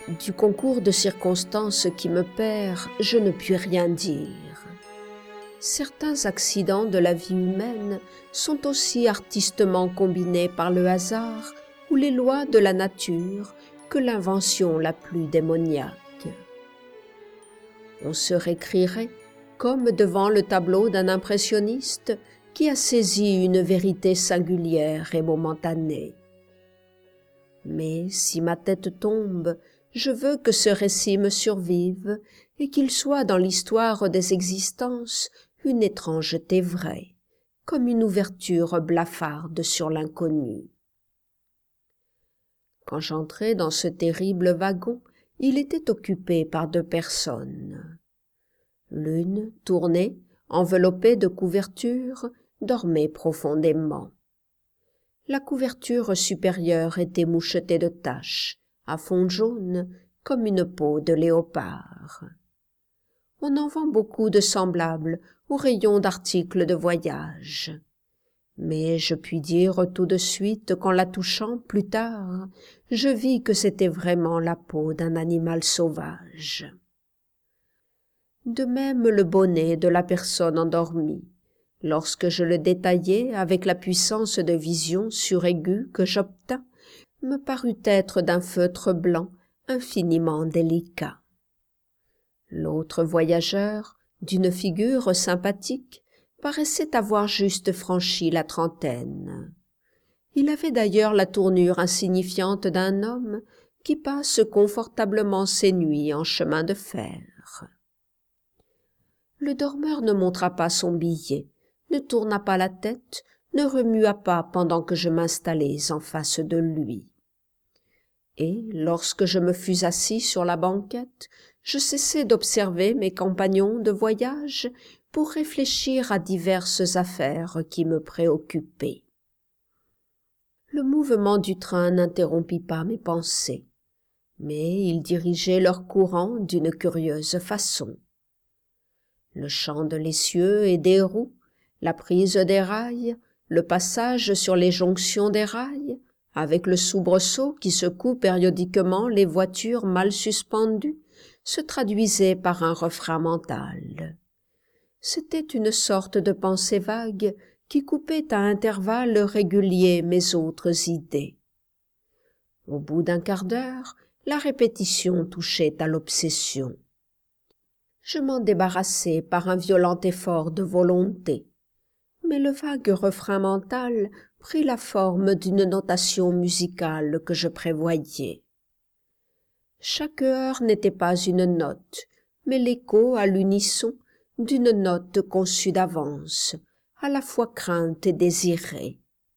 Du concours de circonstances qui me perd, je ne puis rien dire. Certains accidents de la vie humaine sont aussi artistement combinés par le hasard ou les lois de la nature que l'invention la plus démoniaque. On se récrirait comme devant le tableau d'un impressionniste qui a saisi une vérité singulière et momentanée. Mais si ma tête tombe, je veux que ce récit me survive et qu'il soit dans l'histoire des existences une étrangeté vraie, comme une ouverture blafarde sur l'inconnu. Quand j'entrai dans ce terrible wagon, il était occupé par 2 personnes. L'une, tournée, enveloppée de couverture, dormait profondément. La couverture supérieure était mouchetée de taches, à fond jaune, comme une peau de léopard. On en vend beaucoup de semblables au rayon d'articles de voyage. Mais je puis dire tout de suite qu'en la touchant plus tard, je vis que c'était vraiment la peau d'un animal sauvage. De même le bonnet de la personne endormie. Lorsque je le détaillai avec la puissance de vision suraiguë que j'obtins, me parut être d'un feutre blanc infiniment délicat. L'autre voyageur, d'une figure sympathique, paraissait avoir juste franchi la trentaine. Il avait d'ailleurs la tournure insignifiante d'un homme qui passe confortablement ses nuits en chemin de fer. Le dormeur ne montra pas son billet, ne tourna pas la tête, ne remua pas pendant que je m'installais en face de lui. Et, lorsque je me fus assis sur la banquette, je cessai d'observer mes compagnons de voyage pour réfléchir à diverses affaires qui me préoccupaient. Le mouvement du train n'interrompit pas mes pensées, mais il dirigeait leur courant d'une curieuse façon. Le chant de l'essieu et des roues, la prise des rails, le passage sur les jonctions des rails, avec le soubresaut qui secoue périodiquement les voitures mal suspendues, se traduisait par un refrain mental. C'était une sorte de pensée vague qui coupait à intervalles réguliers mes autres idées. Au bout d'un quart d'heure, la répétition touchait à l'obsession. Je m'en débarrassai par un violent effort de volonté, mais le vague refrain mental prit la forme d'une notation musicale que je prévoyais. Chaque heure n'était pas une note, mais l'écho à l'unisson d'une note conçue d'avance, à la fois crainte et désirée.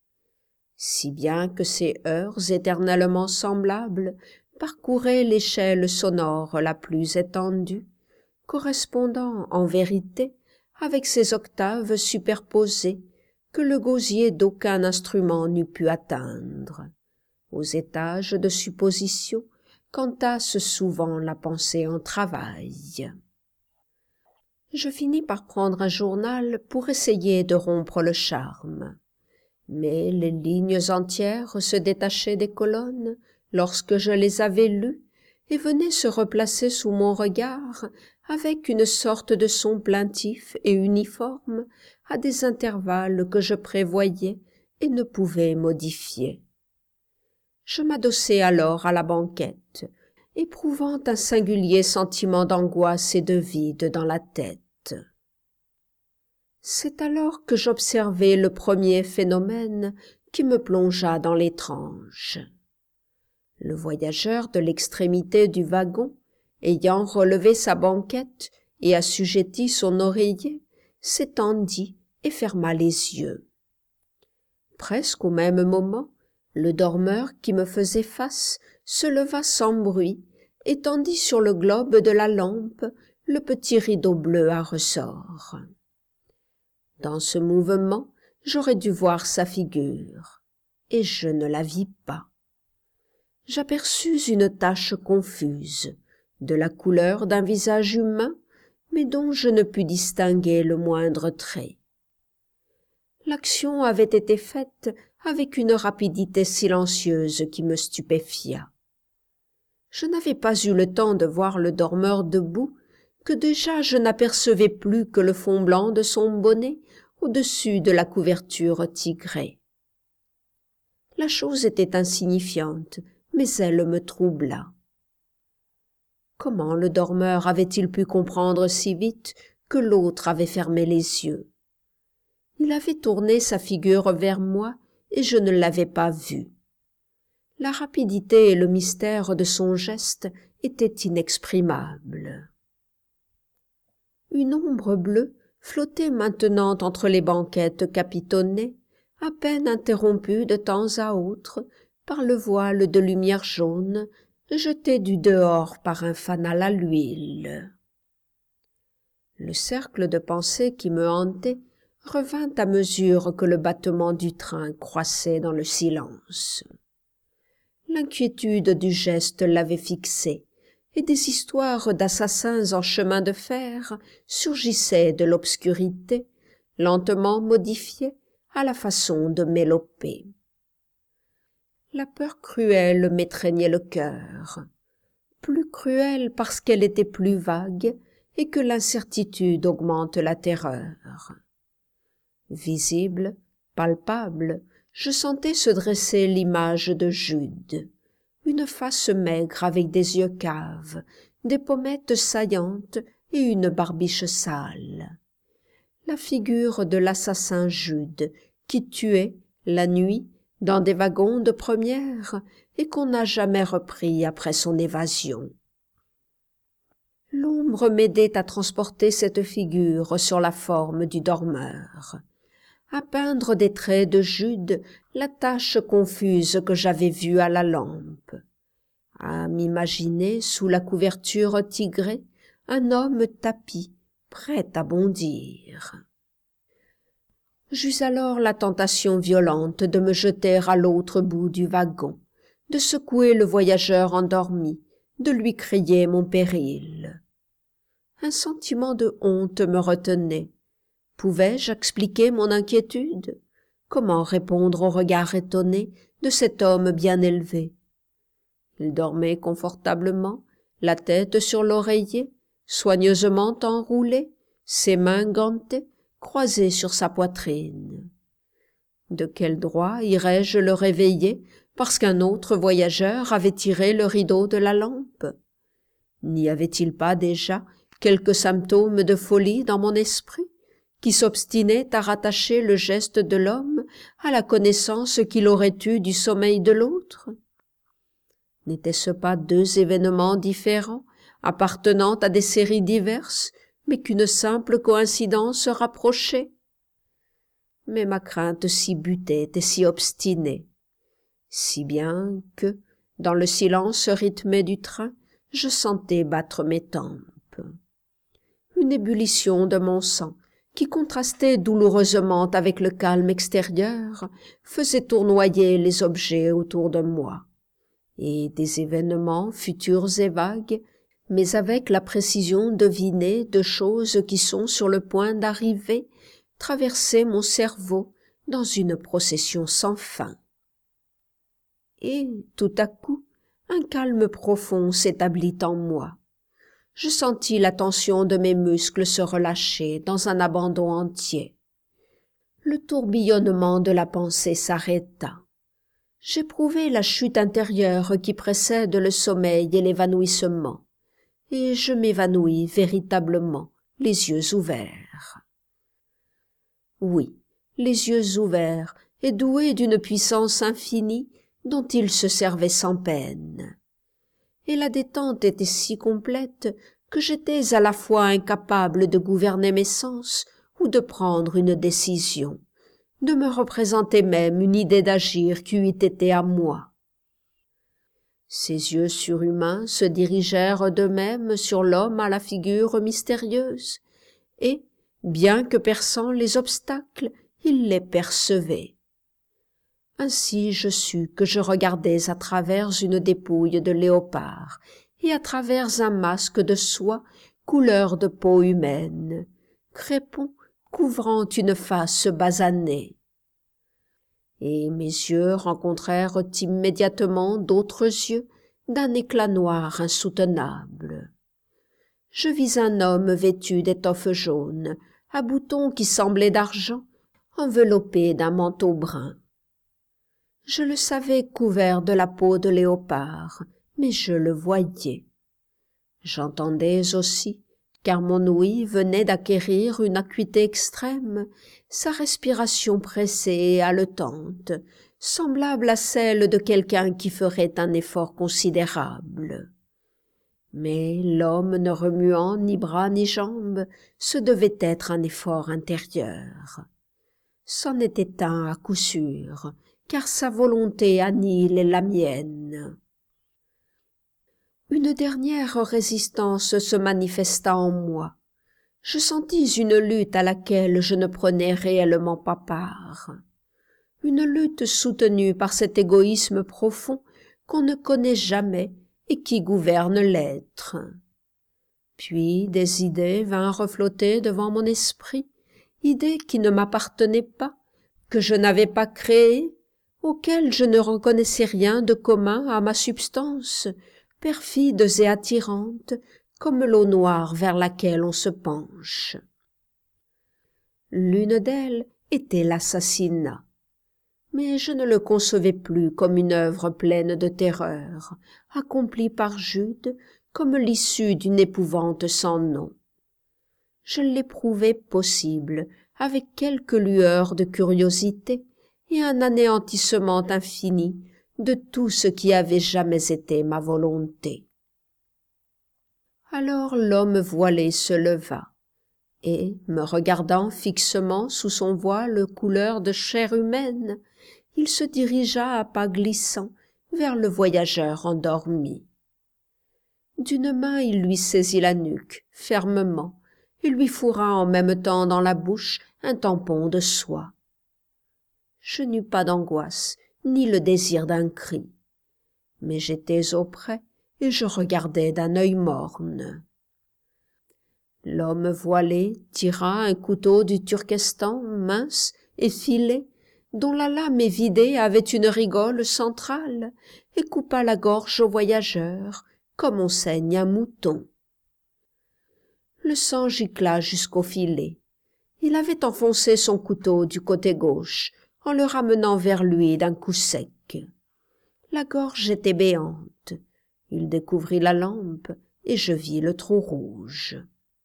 Si bien que ces heures éternellement semblables parcouraient l'échelle sonore la plus étendue, correspondant en vérité avec ces octaves superposées que le gosier d'aucun instrument n'eût pu atteindre, aux étages de supposition qu'entasse souvent la pensée en travail. Je finis par prendre un journal pour essayer de rompre le charme, mais les lignes entières se détachaient des colonnes lorsque je les avais lues et venaient se replacer sous mon regard avec une sorte de son plaintif et uniforme à des intervalles que je prévoyais et ne pouvais modifier. Je m'adossai alors à la banquette, éprouvant un singulier sentiment d'angoisse et de vide dans la tête. C'est alors que j'observai le premier phénomène qui me plongea dans l'étrange. Le voyageur de l'extrémité du wagon, ayant relevé sa banquette et assujetti son oreiller, s'étendit et ferma les yeux. Presque au même moment, le dormeur qui me faisait face se leva sans bruit et tendit sur le globe de la lampe le petit rideau bleu à ressort. Dans ce mouvement, j'aurais dû voir sa figure, et je ne la vis pas. J'aperçus une tache confuse, de la couleur d'un visage humain, mais dont je ne pus distinguer le moindre trait. L'action avait été faite avec une rapidité silencieuse qui me stupéfia. Je n'avais pas eu le temps de voir le dormeur debout, que déjà je n'apercevais plus que le fond blanc de son bonnet au-dessus de la couverture tigrée. La chose était insignifiante, mais elle me troubla. Comment le dormeur avait-il pu comprendre si vite que l'autre avait fermé les yeux? Il avait tourné sa figure vers moi et je ne l'avais pas vu. La rapidité et le mystère de son geste étaient inexprimables. Une ombre bleue flottait maintenant entre les banquettes capitonnées, à peine interrompue de temps à autre par le voile de lumière jaune jeté du dehors par un fanal à l'huile. Le cercle de pensées qui me hantait revint à mesure que le battement du train croissait dans le silence. L'inquiétude du geste l'avait fixé, et des histoires d'assassins en chemin de fer surgissaient de l'obscurité, lentement modifiées à la façon de Mélopée. La peur cruelle m'étreignait le cœur, plus cruelle parce qu'elle était plus vague et que l'incertitude augmente la terreur. Visible, palpable, je sentais se dresser l'image de Jude, une face maigre avec des yeux caves, des pommettes saillantes et une barbiche sale. La figure de l'assassin Jude qui tuait, la nuit, dans des wagons de première et qu'on n'a jamais repris après son évasion. L'ombre m'aidait à transporter cette figure sur la forme du dormeur, à peindre des traits de Jude la tache confuse que j'avais vue à la lampe, à m'imaginer sous la couverture tigrée un homme tapi, prêt à bondir. J'eus alors la tentation violente de me jeter à l'autre bout du wagon, de secouer le voyageur endormi, de lui crier mon péril. Un sentiment de honte me retenait. Pouvais-je expliquer mon inquiétude? Comment répondre au regard étonné de cet homme bien élevé? Il dormait confortablement, la tête sur l'oreiller, soigneusement enroulée, ses mains gantées, croisées sur sa poitrine. De quel droit irais-je le réveiller parce qu'un autre voyageur avait tiré le rideau de la lampe? N'y avait-il pas déjà quelques symptômes de folie dans mon esprit, qui s'obstinait à rattacher le geste de l'homme à la connaissance qu'il aurait eue du sommeil de l'autre? N'étaient-ce pas deux événements différents, appartenant à des séries diverses, mais qu'une simple coïncidence rapprochait? Mais ma crainte s'y butait et s'y obstinait, si bien que, dans le silence rythmé du train, je sentais battre mes tempes. Une ébullition de mon sang, qui contrastait douloureusement avec le calme extérieur, faisait tournoyer les objets autour de moi, et des événements futurs et vagues, mais avec la précision devinée de choses qui sont sur le point d'arriver, traversaient mon cerveau dans une procession sans fin. Et, tout à coup, un calme profond s'établit en moi. Je sentis la tension de mes muscles se relâcher dans un abandon entier. Le tourbillonnement de la pensée s'arrêta. J'éprouvai la chute intérieure qui précède le sommeil et l'évanouissement, et je m'évanouis véritablement, les yeux ouverts. Oui, les yeux ouverts et doués d'une puissance infinie dont il se servait sans peine. Et la détente était si complète que j'étais à la fois incapable de gouverner mes sens ou de prendre une décision, de me représenter même une idée d'agir qui eût été à moi. Ses yeux surhumains se dirigèrent d'eux-mêmes sur l'homme à la figure mystérieuse, et, bien que perçant les obstacles, il les percevait. Ainsi je sus que je regardais à travers une dépouille de léopard et à travers un masque de soie couleur de peau humaine, crépon couvrant une face basanée. Et mes yeux rencontrèrent immédiatement d'autres yeux, d'un éclat noir insoutenable. Je vis un homme vêtu d'étoffe jaune, à boutons qui semblaient d'argent, enveloppé d'un manteau brun. Je le savais couvert de la peau de léopard, mais je le voyais. J'entendais aussi, car mon ouïe venait d'acquérir une acuité extrême, sa respiration pressée et haletante, semblable à celle de quelqu'un qui ferait un effort considérable. Mais l'homme ne remuant ni bras ni jambes, ce devait être un effort intérieur. C'en était un à coup sûr, car sa volonté annihile la mienne. Une dernière résistance se manifesta en moi. Je sentis une lutte à laquelle je ne prenais réellement pas part. Une lutte soutenue par cet égoïsme profond qu'on ne connaît jamais et qui gouverne l'être. Puis des idées vinrent flotter devant mon esprit, idées qui ne m'appartenaient pas, que je n'avais pas créées, auxquelles je ne reconnaissais rien de commun à ma substance, perfides et attirantes, comme l'eau noire vers laquelle on se penche. L'une d'elles était l'assassinat, mais je ne le concevais plus comme une œuvre pleine de terreur, accomplie par Jude comme l'issue d'une épouvante sans nom. Je l'éprouvais possible, avec quelques lueurs de curiosité et un anéantissement infini de tout ce qui avait jamais été ma volonté. Alors l'homme voilé se leva, et, me regardant fixement sous son voile couleur de chair humaine, il se dirigea à pas glissants vers le voyageur endormi. D'une main il lui saisit la nuque, fermement, et lui fourra en même temps dans la bouche un tampon de soie. Je n'eus pas d'angoisse, ni le désir d'un cri, mais j'étais auprès et je regardais d'un œil morne. L'homme voilé tira un couteau du Turkestan mince, effilé, dont la lame évidée avait une rigole centrale, et coupa la gorge au voyageur, comme on saigne un mouton. Le sang gicla jusqu'au filet. Il avait enfoncé son couteau du côté gauche, en le ramenant vers lui d'un coup sec. La gorge était béante. Il découvrit la lampe, et je vis le trou rouge.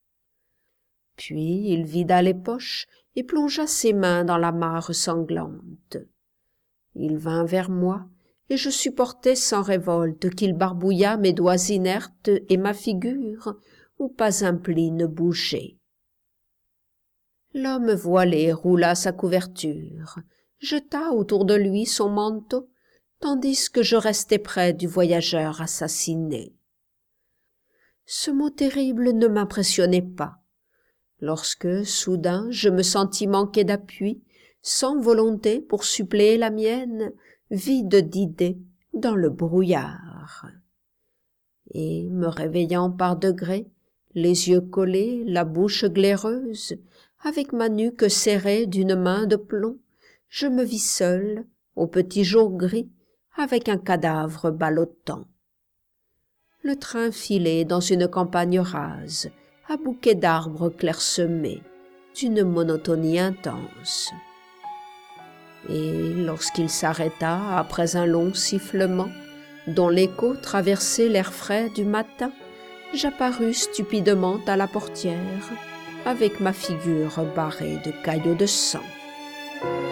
Puis il vida les poches et plongea ses mains dans la mare sanglante. Il vint vers moi, et je supportai sans révolte qu'il barbouillât mes doigts inertes et ma figure, où pas un pli ne bougeait. L'homme voilé roula sa couverture, jeta autour de lui son manteau, tandis que je restais près du voyageur assassiné. Ce mot terrible ne m'impressionnait pas, lorsque, soudain, je me sentis manquer d'appui, sans volonté pour suppléer la mienne, vide d'idées, dans le brouillard. Et, me réveillant par degrés, les yeux collés, la bouche glaireuse, avec ma nuque serrée d'une main de plomb, je me vis seul, au petit jour gris, avec un cadavre ballottant. Le train filait dans une campagne rase, à bouquets d'arbres clairsemés, d'une monotonie intense. Et lorsqu'il s'arrêta après un long sifflement, dont l'écho traversait l'air frais du matin, j'apparus stupidement à la portière, avec ma figure barrée de caillots de sang.